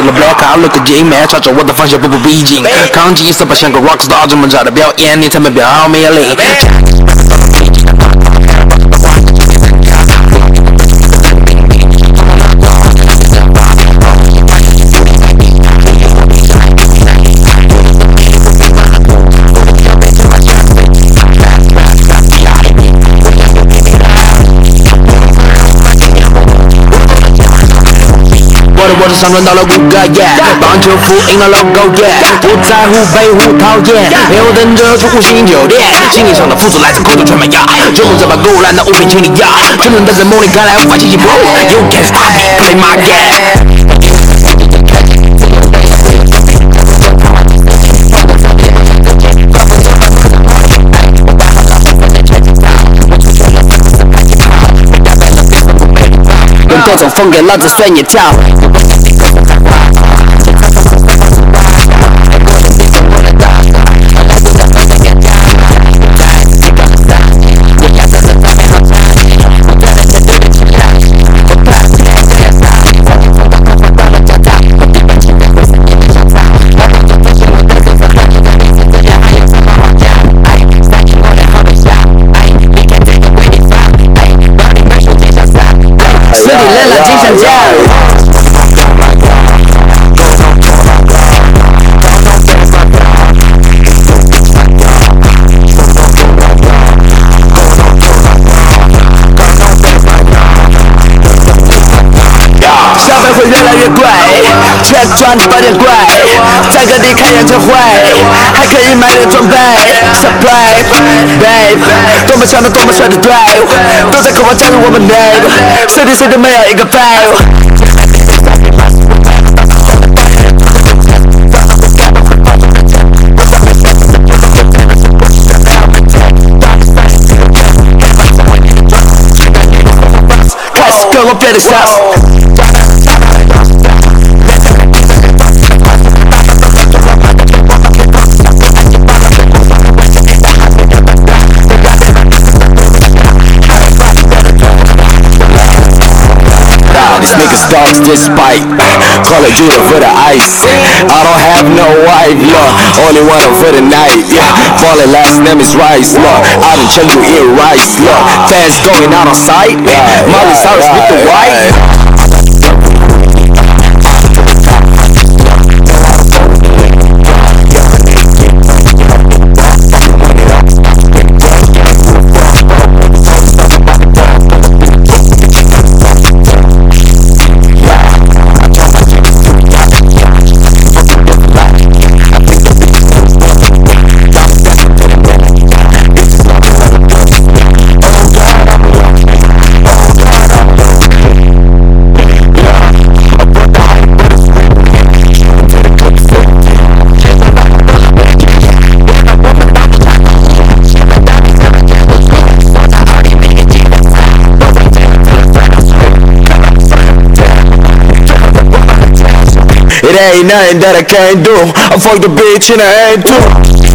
了 black car look J man， 朝着我的方向步步逼近，扛起色吧像个 rock star， 这么早的表演，你才没表魅力。我的上轮到了5个耶，棒球符印了 logo 耶，不在乎被互讨厌，没有等着住5星酒店，心理上的富足来自口头全满呀，就这把勾烂的物品清理呀，沉沦在梦里看来无法清醒 bro，You can't stop me play my game。用各种风给老子随你跳。身体累了，精神价。消费会越来越贵，钱赚的有点贵，在各地开演唱会，还可以买点装备 ，surprise babe， 多么强的多么帅的队伍，都在渴望加入我们内部，谁对谁都没有一个废物。开始跟我变得像。These niggas dogs despite call it Judah for the ice. I don't have no wife, look, only one for the night. Yeah, falling last name is Rice, look. I done change you in Rice, look. Fans going out on sight. Molly Cyrus with the white. It ain't nothing that I can't do. I fuck the bitch in her head too.